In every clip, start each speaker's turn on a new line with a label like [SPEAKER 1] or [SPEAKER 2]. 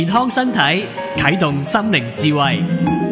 [SPEAKER 1] 健康身體，啟動心靈智慧。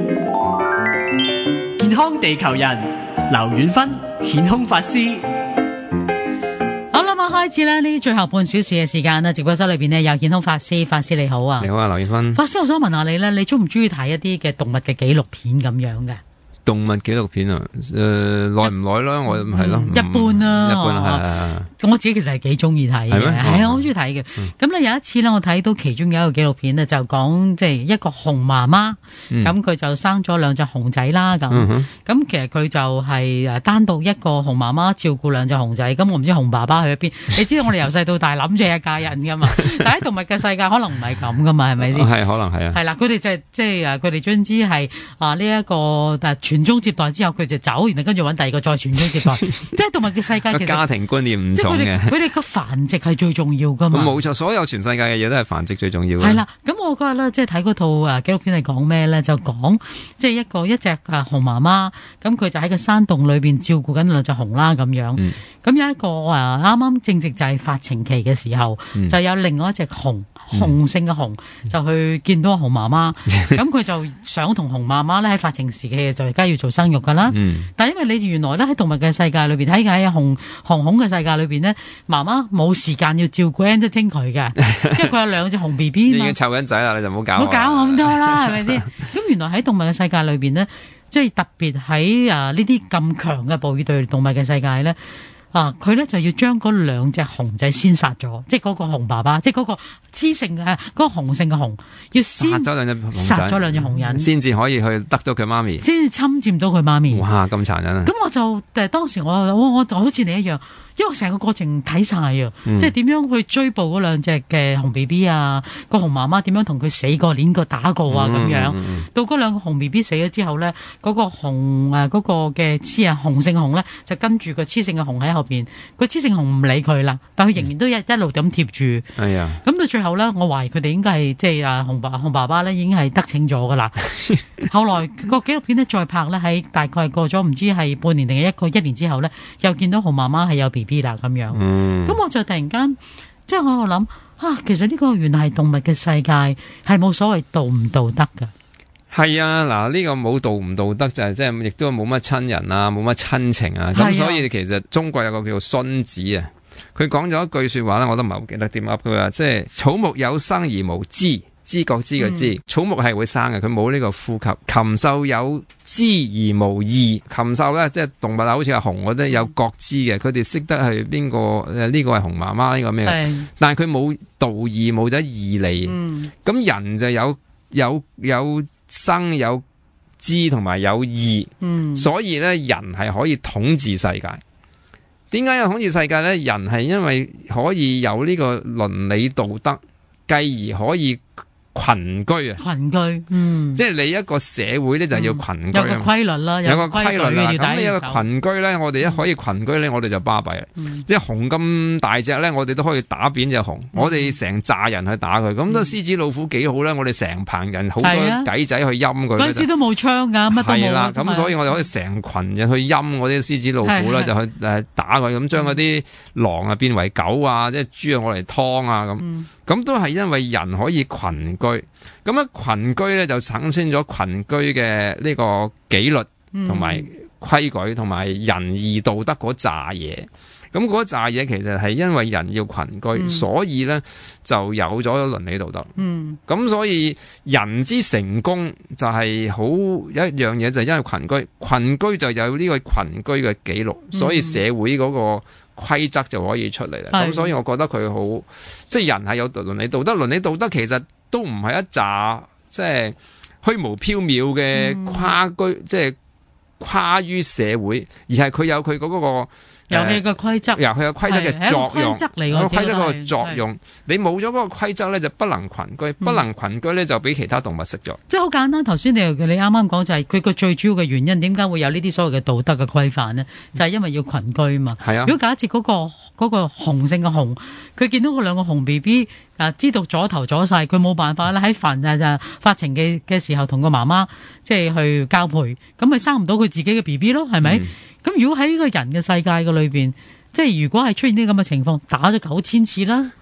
[SPEAKER 1] 健康地球人，劉遠芬，顯空法師。
[SPEAKER 2] 好啦，咁開始啦，呢最後半小時嘅時間啦，直播室裏邊呢，有顯空法師，法師你好啊。
[SPEAKER 3] 你好啊，劉遠芬。
[SPEAKER 2] 法師，我想問下你咧，你中唔中意睇一啲嘅動物嘅紀錄片咁樣嘅？
[SPEAKER 3] 動物紀錄片啊，耐唔耐啦？我係咯，
[SPEAKER 2] 一般啦，
[SPEAKER 3] 一般係。
[SPEAKER 2] 我自己其實係幾中意睇嘅，係啊，我好中意睇嘅。咁咧有一次咧，我睇到其中有一個紀錄片咧，就講即係一個熊媽媽，咁佢就生咗兩隻熊仔啦。咁其實佢就係單獨一個熊媽媽照顧兩隻熊仔。咁我唔知熊爸爸去咗邊。你知道我哋由細到大諗住係一家人噶嘛？但喺動物嘅世界可能唔係咁噶嘛，係咪先？
[SPEAKER 3] 係可能係啊。
[SPEAKER 2] 係啦，佢哋就即係佢哋總之係呢一個傳宗接代之後，佢就走，然後跟住揾第二個再傳宗接代。即係動物嘅世界其實
[SPEAKER 3] 家庭觀念唔同嘅。
[SPEAKER 2] 佢哋個繁殖係最重要噶嘛？
[SPEAKER 3] 冇錯，所有全世界嘅嘢都係繁殖最重要嘅。
[SPEAKER 2] 係啦，咁我嗰日咧即係睇嗰套紀錄片係講咩咧？就講即係一隻熊媽媽，咁佢就喺個山洞裏邊照顧緊兩隻熊啦咁樣。咁有一個啱啱正值就係發情期嘅時候，就有另外一隻雄性嘅熊就去見到熊媽媽，咁佢就想同熊媽媽咧喺發情時期就而家要做生育噶啦。但係因為你原來咧喺動物嘅世界裏邊，喺熊嘅世界裏邊呢，媽媽冇時間要照顧 N 精佢嘅，因為佢有兩隻熊 B B 嘛。
[SPEAKER 3] 已經湊緊仔啦，你就唔好搞我。
[SPEAKER 2] 唔好搞我咁多啦，係咪先？咁原來喺動物嘅世界裏邊呢，即係特別喺呢啲咁強嘅哺乳類動物嘅世界咧。佢咧就要將嗰兩隻熊仔先殺咗，即係嗰個熊爸爸，即係嗰個雌性嘅嗰個雄性嘅熊，要先殺咗兩隻熊人，
[SPEAKER 3] 先至可以去得到佢媽咪，
[SPEAKER 2] 先至侵佔到佢媽咪。
[SPEAKER 3] 哇，咁殘忍啊！
[SPEAKER 2] 咁我就當時我就好似你一樣，因為成個過程睇晒啊，即係點樣去追捕嗰兩隻嘅熊 B B 啊，個熊媽媽點樣同佢死過、攣過、打過啊咁樣。到嗰兩個熊 B B 死咗之後咧，嗰個熊嗰個嘅雄性熊咧就跟住個雌性嘅熊喺後邊，個雌性熊唔理佢啦，但佢仍然都一路咁貼住。
[SPEAKER 3] 係啊，
[SPEAKER 2] 咁到最後咧，我懷疑佢哋應該係即係熊爸爸咧已經係得逞咗噶啦。後來個紀錄片咧再拍咧，喺大概過咗唔知係半年定係一年之後咧，又見到熊媽媽係有 B B 啦咁樣。咁我就突然間即係我諗其實呢個原來係動物嘅世界，係冇所謂道唔道德噶。
[SPEAKER 3] 係啊，嗱，呢個冇道唔道德就係即係亦都冇乜親人啊，冇乜親情啊，咁所以其實中國有個叫做荀子啊，佢講咗一句說話咧，我都唔係好記得點噏，佢話即係草木有生而無知，知覺知嘅知，草木係會生嘅，佢冇呢個呼吸。禽獸有知而無義，禽獸咧即係動物啊，好似係熊嗰啲有覺知嘅，佢哋識得係邊個呢個係熊媽媽呢個咩？但係佢冇道義，冇咗義理。咁人就有生有知同埋有義，所以咧人係可以統治世界。點解有統治世界咧？人係因為可以有呢個倫理道德，繼而可以群居啊！群居，即係你一個社會咧就要群居，有個規律啦，有個規律啦。咁你有個群居咧，我哋一可以群居咧，我哋就巴閉啦。即係熊咁大隻咧，我哋都可以打扁隻熊。我哋成紮人去打佢，咁都獅子老虎幾好咧？我哋成棚人好多計仔去陰佢。嗰陣時都冇槍噶，乜都冇。係啦，咁所以我哋可以成群人去陰嗰啲獅子老虎啦，就去打佢，咁將嗰啲狼啊變為狗啊，即係豬啊我嚟劏啊咁。咁都係因為人可以群居，咁啊群居咧就產生咗群居嘅呢個紀律同埋規矩同埋仁義道德嗰扎嘢。咁嗰扎嘢其實係因為人要群居，所以咧就有咗倫理道德。咁所以人之成功就係好一樣嘢，就係因為群居就有呢個群居嘅紀錄，所以社會嗰個規則就可以出嚟啦。咁所以我覺得佢好，即係人係有倫理道德，倫理道德其實都唔係一紮即係虛無縹緲嘅跨居，即係跨於社會，而係佢有佢嗰個遊戲嘅規則，佢有規則嘅作用，規則個作用。你冇咗嗰個規則咧，就不能群居，不能群居咧就俾其他動物食咗。即係好簡單，頭先你啱啱講就係佢個最主要嘅原因，點解會有呢啲所謂嘅道德嘅規範呢？就係因為要群居嘛。係啊。如果假設嗰個雄性嘅熊，佢見到嗰兩個熊 B B 知道阻頭阻勢，佢冇辦法咧喺發情嘅時候同個媽媽即係去交配，咁咪生唔到佢自己嘅 B B 咯，係咪？咁如果喺呢個人嘅世界嘅裏邊，即係如果係出現啲咁嘅情況，打咗9000次啦，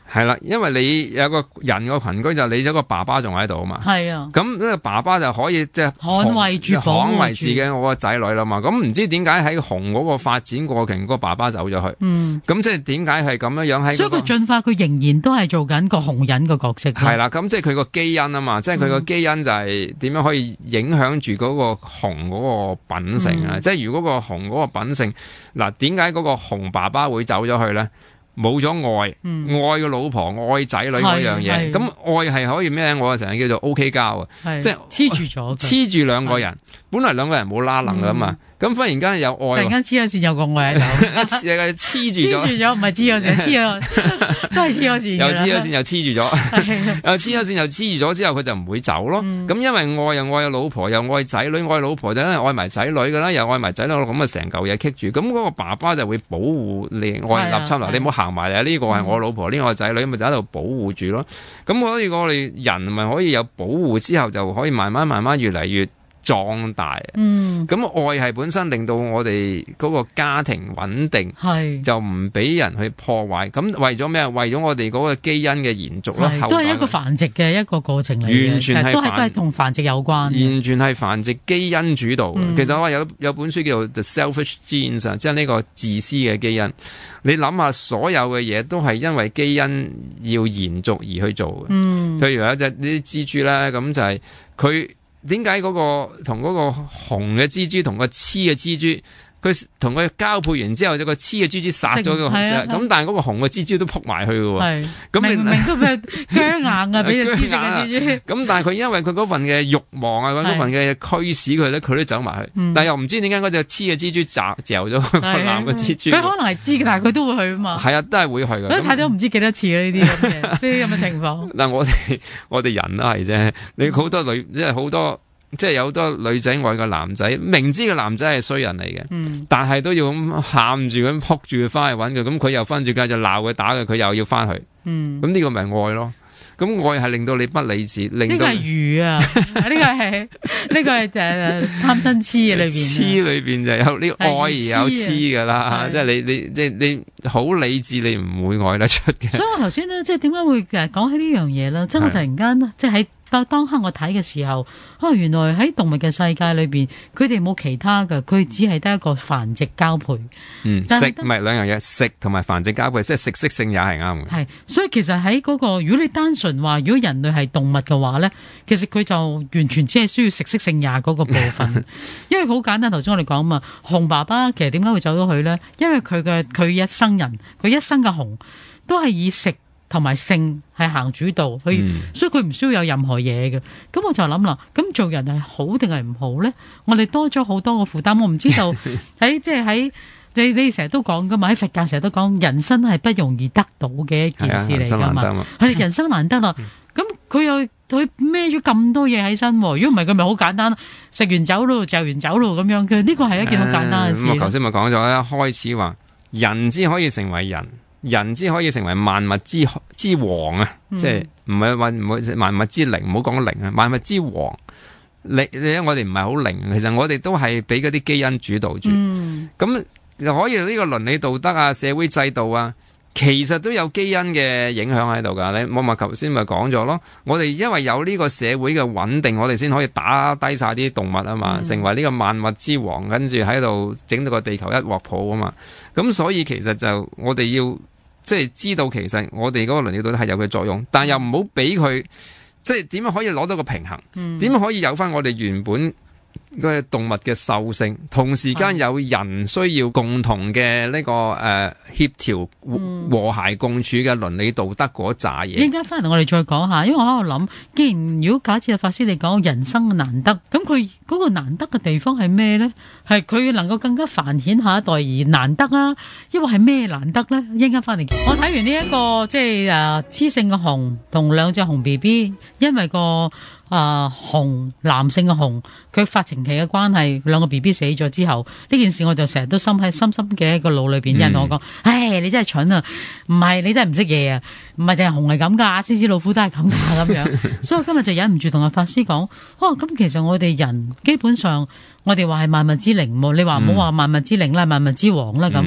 [SPEAKER 3] 係啦，因為你有個人個群居就你有個爸爸仲喺度啊嘛。
[SPEAKER 2] 係啊，
[SPEAKER 3] 咁呢個爸爸就可以即係
[SPEAKER 2] 捍衛住
[SPEAKER 3] 捍衛自己我個仔女啦嘛。咁唔知點解喺熊嗰個發展過程，個爸爸走咗去。咁即係點解係咁樣喺？
[SPEAKER 2] 所以佢進化，佢仍然都係做緊個熊人個角色。
[SPEAKER 3] 係啦，咁即係佢個基因啊嘛，即係佢個基因就係點樣可以影響住嗰個熊嗰個品性啊。即係如果個熊嗰個品性，嗱，點解嗰個熊爸爸會走咗去咧？冇咗愛，愛個老婆，愛仔女嗰樣嘢，咁愛係可以咩？我成日叫做 OK 交啊，即係
[SPEAKER 2] 黐住咗，
[SPEAKER 3] 黐住兩個人，本來兩個人冇拉能噶嘛，咁忽然間有愛，
[SPEAKER 2] 突然間黐咗線有個愛喺度，
[SPEAKER 3] 黐住咗，
[SPEAKER 2] 唔係黐咗線，黐咗都係黐咗線，
[SPEAKER 3] 又黐咗線又黐住咗，又黐咗線又黐住咗之後，佢就唔會走咯。咁因為愛又愛老婆，又愛仔女，愛老婆就因為愛埋仔女噶啦，又愛埋仔女，咁啊成嚿嘢棘住，咁嗰個爸爸就會保護你，愛立侵啦，你唔好行埋嚟，呢個係我老婆，呢個係仔女，咪就喺度保護住咯。咁所以我哋人咪可以有保護之後，就可以慢慢越嚟越壯大。咁愛係本身令到我哋嗰個家庭穩定，就唔俾人去破壞。咁為咗咩？為咗我哋嗰個基因嘅延續啦，
[SPEAKER 2] 都係一個繁殖嘅一個過程嚟嘅，
[SPEAKER 3] 完全係
[SPEAKER 2] 都係同繁殖有關，
[SPEAKER 3] 完全係繁殖基因主導。其實我有本書叫做 The Selfish Genes 啊，即係呢個自私嘅基因。你諗下，所有嘅嘢都係因為基因要延續而去做嘅。譬如有隻啲蜘蛛咧，咁就係佢。點解嗰個同嗰個紅嘅蜘蛛同個黐嘅蜘蛛，佢同佢交配完之後，個黐嘅蜘蛛殺咗個紅色，咁但係嗰個紅嘅蜘蛛都撲埋去嘅喎。咁明明都俾僵硬啊，俾隻黐色嘅蜘蛛。咁但係佢因為佢嗰份嘅慾望啊，嗰份嘅驅使佢咧，佢都走埋去。但係又唔知點解嗰隻黐嘅蜘蛛嚼咗個男嘅蜘蛛。
[SPEAKER 2] 佢可能係知嘅，但係佢都會去啊嘛。係
[SPEAKER 3] 啊，都係會去嘅。
[SPEAKER 2] 睇到唔知幾多次呢啲咁嘅情況。
[SPEAKER 3] 嗱，我哋人都係啫。你好多女，即係好多。即係有好多女仔愛個男仔，明知個男仔係衰人嚟嘅，但係都要咁喊住咁撲住佢翻去揾佢，咁佢又分住家就鬧佢打佢，佢又要翻去，咁呢個咪愛咯？咁愛係令到你不理智，令到呢個係愚啊！呢個係貪嗔痴嘅裏邊，痴裏邊就有呢愛而有痴噶啦，即係你好理智，你唔會愛得出嘅。所以
[SPEAKER 2] 我頭先咧，即係點解會講起呢樣嘢咧？即係我突然間即係喺。當刻我睇嘅時候，原來喺動物嘅世界裏邊，佢哋冇其他嘅，佢只係得一個繁殖交配。食
[SPEAKER 3] 唔係兩樣嘢，食同埋繁殖交配，即係食色性也係啱嘅。
[SPEAKER 2] 係，所以其實喺嗰個，如果你單純話，如果人類係動物嘅話咧，其實佢就完全只係需要食色性也嗰個部分。因為好簡單，頭先我哋講嘛，熊爸爸其實點解會走咗去咧？因為佢一生人，佢一生嘅熊都係以食同埋性係行主導，所以佢唔需要有任何嘢嘅。咁我就諗啦，咁做人係好定係唔好咧？我哋多咗好多個負擔，我唔知道喺你成日都講噶嘛，喺佛教成日都講人生係不容易得到嘅一件事嚟噶嘛，係人生難得啦。咁佢孭咗咁多嘢喺身，如果唔係佢咪好簡單，食完走路就完走路咁樣嘅。呢個係一件好簡單嘅事。
[SPEAKER 3] 我頭先咪講咗一開始話人之可以成為人之可以成為萬物之王啊！即係唔係話萬物之靈，唔好講靈啊！萬物之王，你我哋唔係好靈，其實我哋都係俾嗰啲基因主導住。咁可以呢個倫理道德啊、社會制度啊，其實都有基因嘅影響喺度噶。你我咪頭先咪講咗咯，我哋因為有呢個社會嘅穩定，我哋先可以打低晒啲動物啊嘛，成為呢個萬物之王，跟住喺度整到個地球一鑊泡啊嘛。咁所以其實就我哋要即係知道，其實我哋嗰個倫理道德係有佢作用，但又唔好俾佢即係點樣可以攞到個平衡，點樣可以有翻我哋原本嘅動物嘅獸性，同時間有人需要共同嘅呢個協調和諧共處嘅倫理道德嗰扎嘢。
[SPEAKER 2] 一陣間翻嚟我哋再講下，因為我喺度諗，既然如果假設阿法師你講人生嘅難得，咁佢嗰個難得嘅地方係咩咧？係佢能夠更加繁衍下一代而難得啊？抑或係咩難得咧？一陣間翻嚟，我睇完呢一個即係雌性嘅熊同兩隻熊 B B， 因為個熊男性嘅熊佢發情期嘅關係，兩個 B B 死咗之後，呢件事我就成日都深深嘅喺個腦裏邊。有人同我講：唉，你真係蠢啊！唔係你真係唔識嘢啊！唔係淨係熊係咁噶，獅子老虎都係咁噶咁樣。所以我今日就忍唔住同阿法師講：咁其實我哋人基本上，我哋話係萬物之靈，你話唔好話萬物之靈啦，萬物之王啦咁。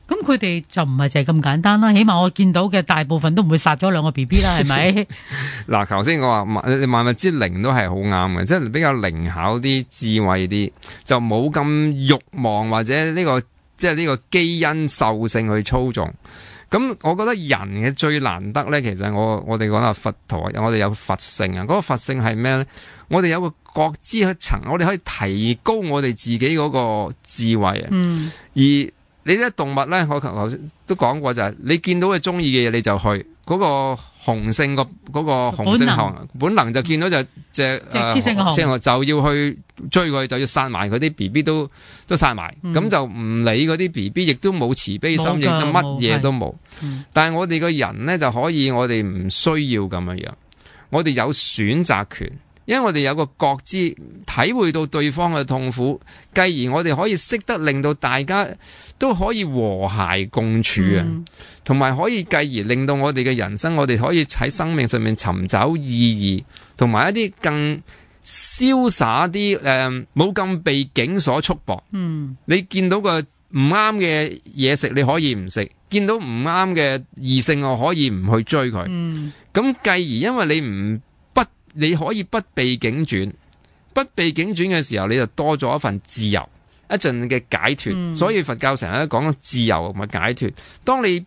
[SPEAKER 2] 咁佢哋就唔係淨係咁簡單啦，起碼我見到嘅大部分都唔會殺咗兩個 BB 啦，係咪？
[SPEAKER 3] 嗱，頭先我話萬物之靈都係好啱嘅，即係比較靈巧啲、智慧啲，就冇咁慾望或者呢個即係呢個基因獸性去操縱。咁我覺得人嘅最難得咧，其實我哋講下佛陀，我哋有佛性啊。嗰個佛性係咩咧？我哋有個覺知一層，我哋可以提高我哋自己嗰個智慧啊。而你啲動物咧，我頭先都講過就係，你見到佢中意嘅嘢你就去，嗰個雄性嗰個雄性本能就見到就隻雌性嘅雄就要去追佢，就要殺埋佢啲 BB 都殺埋，咁就唔理嗰啲 BB， 亦都冇慈悲心，亦都乜嘢都冇。但係我哋個人咧就可以，我哋唔需要咁樣，我哋有選擇權。因為我哋有個覺知，體會到對方嘅痛苦，繼而我哋可以識得令到大家都可以和諧共處啊，同埋可以繼而令到我哋嘅人生，我哋可以喺生命上面尋找意義，同埋一啲更瀟灑啲，冇咁被境所束縛。你見到個唔啱嘅嘢食，你可以唔食；見到唔啱嘅異性，我可以唔去追佢。咁繼而因為你可以不被境轉，不被境轉嘅時候，你就多咗一份自由，一陣嘅解脫。所以佛教成日都講自由同埋解脫。當你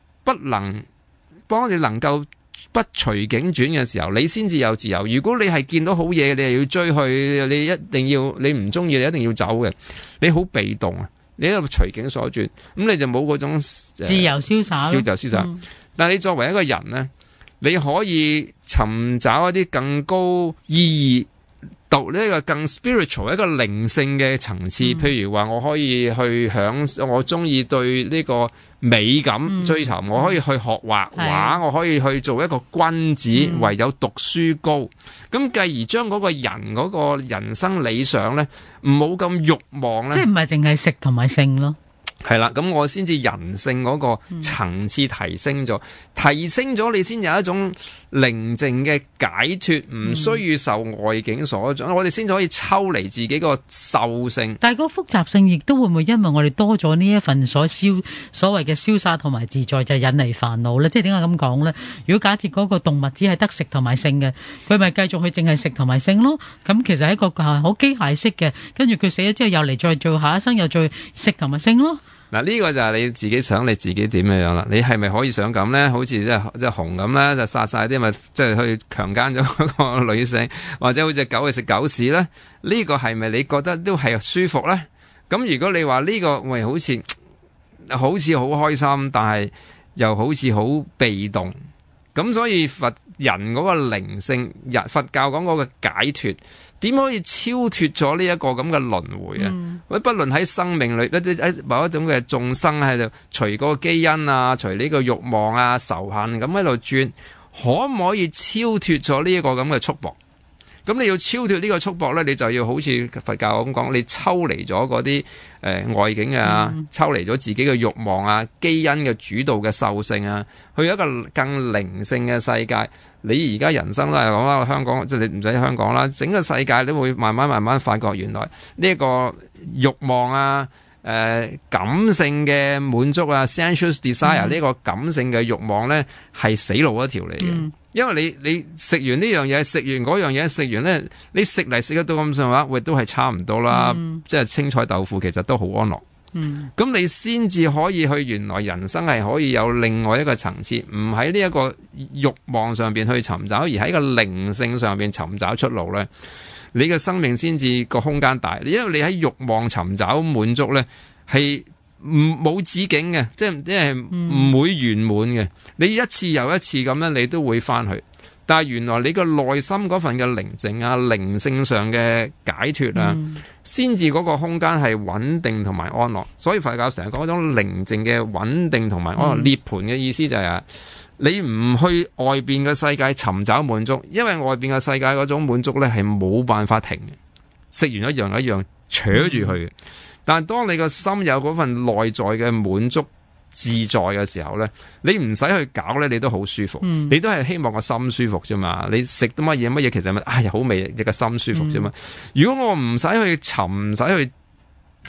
[SPEAKER 3] 能夠不隨境轉嘅時候，你先至有自由。如果你係見到好嘢，你係要追去，你唔中意，你一定要走嘅，你好被動啊！你喺度隨境所轉，咁你就冇嗰種
[SPEAKER 2] 自由瀟灑。
[SPEAKER 3] 但係你作為一個人呢，你可以尋找一啲更高意義，讀呢個更 spiritual 一個靈性嘅層次。譬如話，我可以去我中意對呢個美感追求，我可以去學畫畫，我可以去做一個君子，唯有讀書高。咁繼而將嗰個人嗰個人生理想呢，唔好咁慾望呢，
[SPEAKER 2] 即係唔係淨係食同埋性咯。
[SPEAKER 3] 係啦，咁我先至人性嗰個層次提升咗，你先有一種寧靜嘅解脫，唔需要受外境所阻，我哋先可以抽離自己個獸性。
[SPEAKER 2] 但係個複雜性亦都會唔會因為我哋多咗呢一份所謂嘅瀟灑同埋自在，就引嚟煩惱咧？即係點解咁講咧？如果假設嗰個動物只係得食同埋性嘅，佢咪繼續去淨係食同埋性咯？咁其實係一個好機械式嘅，跟住佢死咗之後又嚟再做下一生，又再食同埋性咯。
[SPEAKER 3] 嗱，呢個就係你自己想你自己點樣啦？你係咪可以想咁咧？好似即係熊咁咧，就殺晒啲咪即係去強姦咗嗰個女性，或者好似狗去食狗屎咧？呢個係咪你覺得都係舒服咧？咁如果你話呢個喂好似好開心，但係又好似好被動，咁所以佛人嗰個靈性，佛教講嗰個解脫，點可以超脫咗呢一個咁嘅輪迴啊？不論喺生命裏某一種嘅眾生喺度，隨嗰個基因啊，隨呢個慾望啊、仇恨咁喺度轉，可唔可以超脫咗呢一個咁嘅束縛？咁你要超脫呢個束縛咧，你就要好似佛教咁講，你抽離咗嗰啲外境啊，抽離咗自己嘅慾望啊、基因嘅主導嘅獸性啊，去一個更靈性嘅世界。你而家人生都係講啦，香港即係你唔使香港啦，整個世界都會慢慢發覺，原來呢一個慾望啊、感性嘅滿足啊 sensuous desire 呢個感性嘅慾望咧，係死路一條嚟嘅。因為你食完呢樣嘢，食完嗰樣嘢，食完咧，你食嚟食得到咁上下，喂都係差唔多啦。即係青菜豆腐其實都好安樂。咁你先至可以去，原來人生係可以有另外一個層次，唔喺呢一個慾望上邊去尋找，而喺個靈性上邊尋找出路咧。你嘅生命先至個空間大，因為你喺慾望尋找滿足咧，係冇止境嘅，即係唔會圓滿嘅。你一次又一次咁樣，你都會翻去。但係原來你個內心嗰份嘅寧靜啊、靈性上嘅解脫啊，先至嗰個空間係穩定同埋安樂。所以佛教成日講嗰種寧靜嘅穩定同埋安樂。涅槃嘅意思就係你唔去外邊嘅世界尋找滿足，因為外邊嘅世界嗰種滿足咧係冇辦法停嘅，食完一樣扯住佢嘅。但係當你個心有嗰份內在嘅滿足自在嘅時候咧，你唔使去搞咧，你都好舒服。你都係希望個心舒服啫嘛。你食到乜嘢其實係咪好味，你個心舒服啫嘛。如果我唔使去尋，唔使去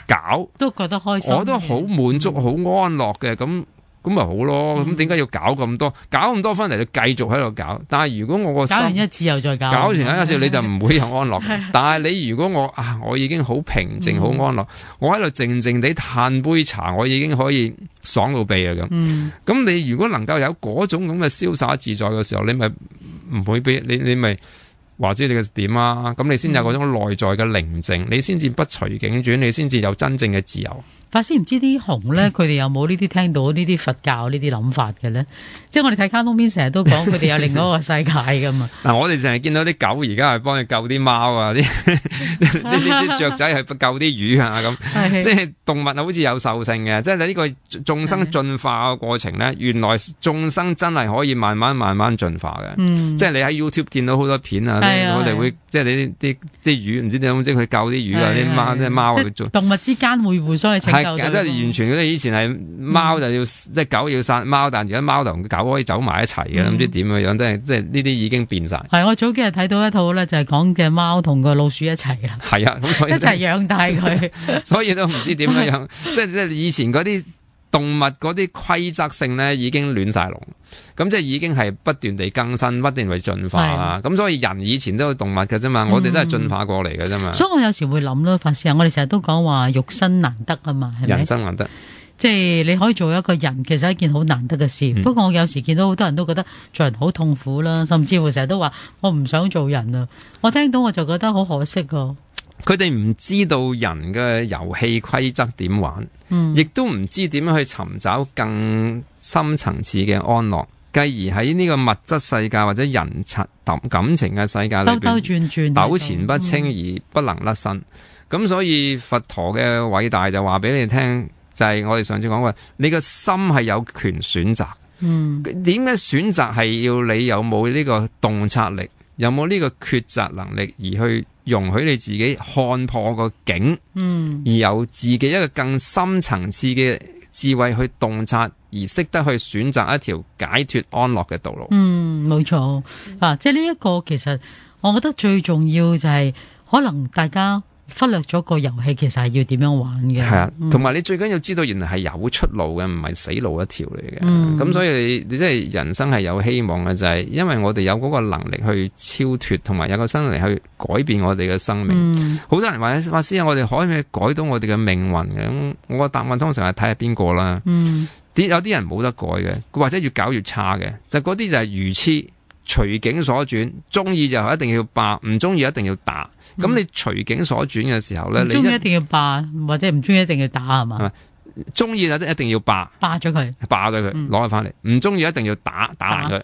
[SPEAKER 3] 搞
[SPEAKER 2] 都覺得開心，
[SPEAKER 3] 我都好滿足、好安樂嘅，咁咪好咯。咁點解要搞咁多？搞咁多翻嚟就繼續喺度搞。但係如果我個心
[SPEAKER 2] 搞完一次又再搞，
[SPEAKER 3] 搞完一次你就唔會有安樂。但係你如果我已經好平靜、好安樂，我喺度靜靜地嘆杯茶，我已經可以爽到痹啊咁。咁你如果能夠有嗰種咁嘅瀟灑自在嘅時候，你咪唔會俾你咪話知你嘅點啊？咁你先有嗰種內在嘅寧靜，你先至不隨境轉，你先至有真正嘅自由。
[SPEAKER 2] 法師唔知啲熊咧，佢哋有冇呢啲聽到呢啲佛教呢啲諗法嘅咧？即係我哋睇卡通片成日都講佢哋有另外一個世界噶嘛。
[SPEAKER 3] 嗱，我哋淨係見到啲狗而家係幫佢救啲貓啊，啲雀仔係救啲魚啊咁。即係動物好似有獸性嘅，即係你呢個眾生進化嘅過程咧，原來眾生真係可以慢慢進化嘅。即係你喺 YouTube 見到好多片啊，我哋會即係你啲魚唔知點樣即係佢救啲魚啊，啲貓啊，
[SPEAKER 2] 動物之間會互相去拯救。
[SPEAKER 3] 即係完全嗰啲以前係貓就要即係狗要殺貓，但而家貓同狗可以走埋一齊嘅，唔知點嘅樣，即係呢啲已經變晒。係
[SPEAKER 2] 我早幾日睇到一套咧，就係講隻貓同個老鼠一齊啦。
[SPEAKER 3] 係啊，咁所以一
[SPEAKER 2] 齊養大佢，
[SPEAKER 3] 所以都唔知點樣，即係以前嗰啲動物嗰啲規則性咧已經亂晒龍，咁即係已經係不斷地更新，不斷地進化啊！咁所以人以前都有動物嘅啫嘛，我哋都係進化過嚟嘅啫嘛。
[SPEAKER 2] 所以我有時會諗咯，法師啊，我哋成日都講話肉身難得啊嘛，係咪？
[SPEAKER 3] 人生難得，
[SPEAKER 2] 即係你可以做一個人，其實係一件好難得嘅事。不過我有時見到好多人都覺得做人好痛苦啦，甚至乎成日都話我唔想做人啊！我聽到我就覺得好可惜噶。
[SPEAKER 3] 佢哋唔知道人嘅遊戲規則點玩，亦都唔知點樣去尋找更深層次嘅安樂，繼而喺呢個物質世界或者人感情嘅世界裏邊
[SPEAKER 2] 兜兜轉轉
[SPEAKER 3] 糾纏不清而不能甩身。咁所以佛陀嘅偉大就話俾你聽，就係我哋上次講過，你個心係有權選擇。點解選擇係要你有冇呢個洞察力，有冇呢個抉擇能力，而去容許你自己看破個境，而由自己一個更深層次嘅智慧去洞察，而識得去選擇一條解脫安樂嘅道路。
[SPEAKER 2] 冇錯啊！即係呢一個其實我覺得最重要就係可能大家忽略咗個遊戲其實係要點樣玩嘅。係啊，
[SPEAKER 3] 同埋你最緊要知道原來係有出路嘅，唔係死路一條嚟嘅。咁所以你即係人生係有希望嘅，就係因為我哋有嗰個能力去超脫，同埋有個能力去改變我哋嘅生命。好多人話法師啊，我哋可唔可以改到我哋嘅命運嘅？咁我個答案通常係睇下邊個啦。有啲人冇得改嘅，或者越搞越差嘅，就嗰啲就係愚痴。隨境所轉，中意就一定要霸，唔中意一定要打。咁你隨境所轉嘅時候咧，你
[SPEAKER 2] 中意一定要霸，或者唔中意一定要打係嘛？
[SPEAKER 3] 中意就一定要霸
[SPEAKER 2] 咗佢，
[SPEAKER 3] 攞佢翻嚟。唔中意一定要打爛佢。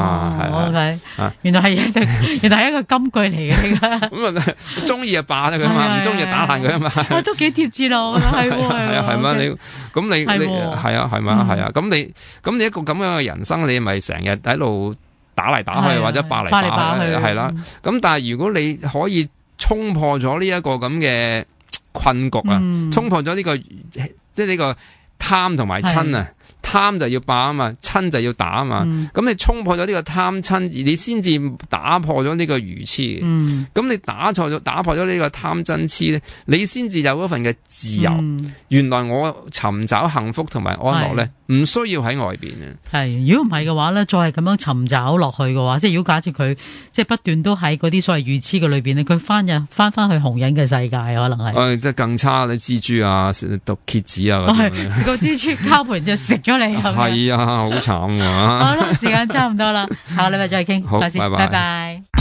[SPEAKER 2] OK，原來係一個金句嚟嘅。
[SPEAKER 3] 咁啊，中意就霸咗佢嘛，唔中意就打爛佢啊嘛。
[SPEAKER 2] 都幾貼切咯，係
[SPEAKER 3] 係嘛？你係啊，係嘛？係啊。咁你一個咁樣嘅人生，你咪成日喺度打嚟打去或者霸嚟霸去係啦，咁但係如果你可以衝破咗呢一個咁嘅困局啊，衝破咗呢個即係呢個貪同埋嗔啊，貪就要霸啊嘛，嗔就要打啊嘛，咁你衝破咗呢個貪嗔，你先至打破咗呢個愚痴。咁你打破咗呢個貪嗔痴咧，你先至有嗰份嘅自由。原來我尋找幸福同埋安樂咧，唔需要喺外邊嘅。係，
[SPEAKER 2] 如果唔係嘅話咧，再係咁樣尋找落去嘅話，即係如果假設佢即係不斷都喺嗰啲所謂愚痴嘅裏邊咧，佢翻去紅人嘅世界，可能係
[SPEAKER 3] 即係更差，你蜘蛛啊，毒蠍子啊，
[SPEAKER 2] 食個蜘蛛交盤就食咗你，
[SPEAKER 3] 係啊，好慘啊！
[SPEAKER 2] 好啦，時間差唔多啦，下個禮拜再傾，
[SPEAKER 3] 好，拜拜。